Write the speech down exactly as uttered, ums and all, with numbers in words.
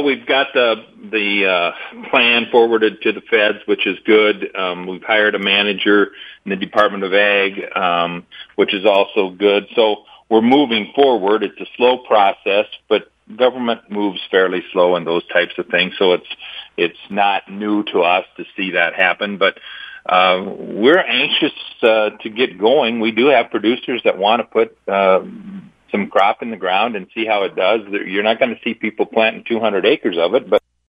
we've got the the uh, plan forwarded to the feds, which is good. Um, we've hired a manager in the Department of Ag, um, which is also good. So we're moving forward. It's a slow process, but government moves fairly slow in those types of things. So it's it's not new to us to see that happen, but uh, we're anxious uh, to get going. We do have producers that want to put uh, some crop in the ground and see how it does. You're not going to see people planting two hundred acres of it, but